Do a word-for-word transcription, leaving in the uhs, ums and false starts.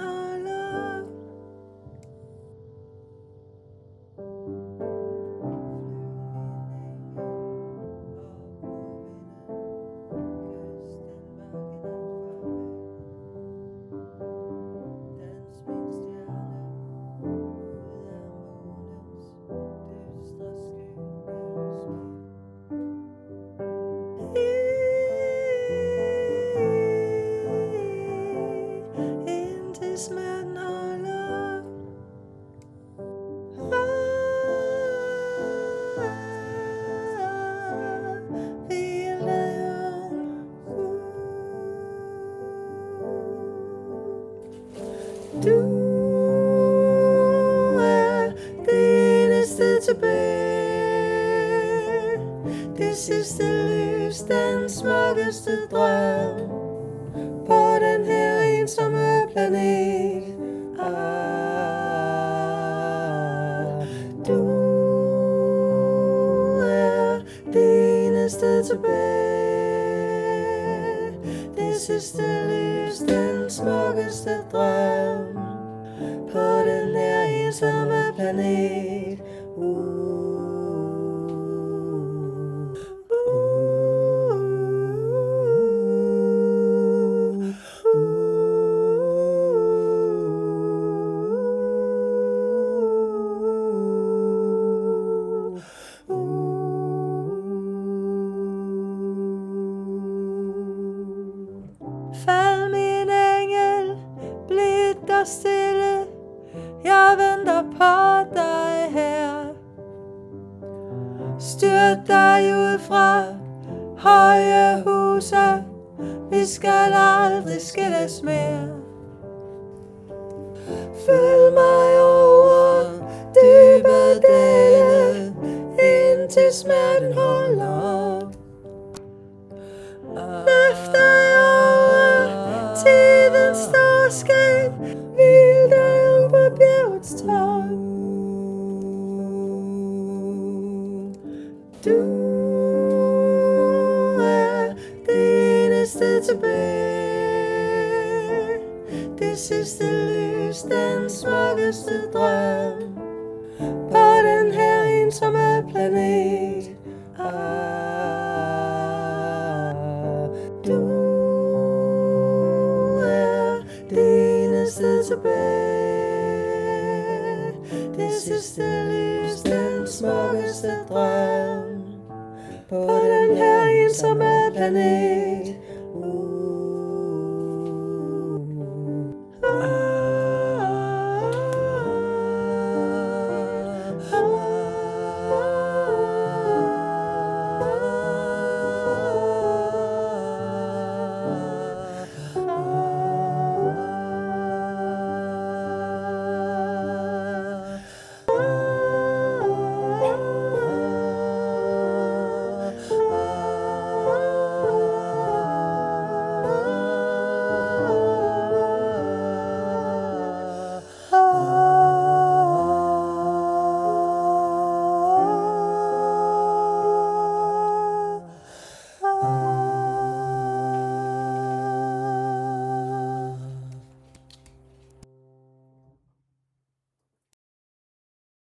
holder. Indtil smerten holder. Hvil dig om. Du er det eneste tilbage. Det sidste lys, den smukkeste drøm på den her ensomme planet. Ah, du er det eneste tilbage. Det sidste lys, den smukkeste drøm på den her ensomme planet. Uh. Fald min engel, bliv dig stille, jeg venter på dig her. Styrt dig ud fra høje huse, vi skal aldrig skilles mere. Følg mig over dybe dale, indtil smerten holder. Løft dig over tidens storskab, hvil dig på bjergets top. Du er det eneste tilbage. Det sidste lys, den smukkeste drøm på den her ensomme planet. Ah, du er det eneste tilbage. Det sidste lys, den smukkeste drøm på den her ensomme planet.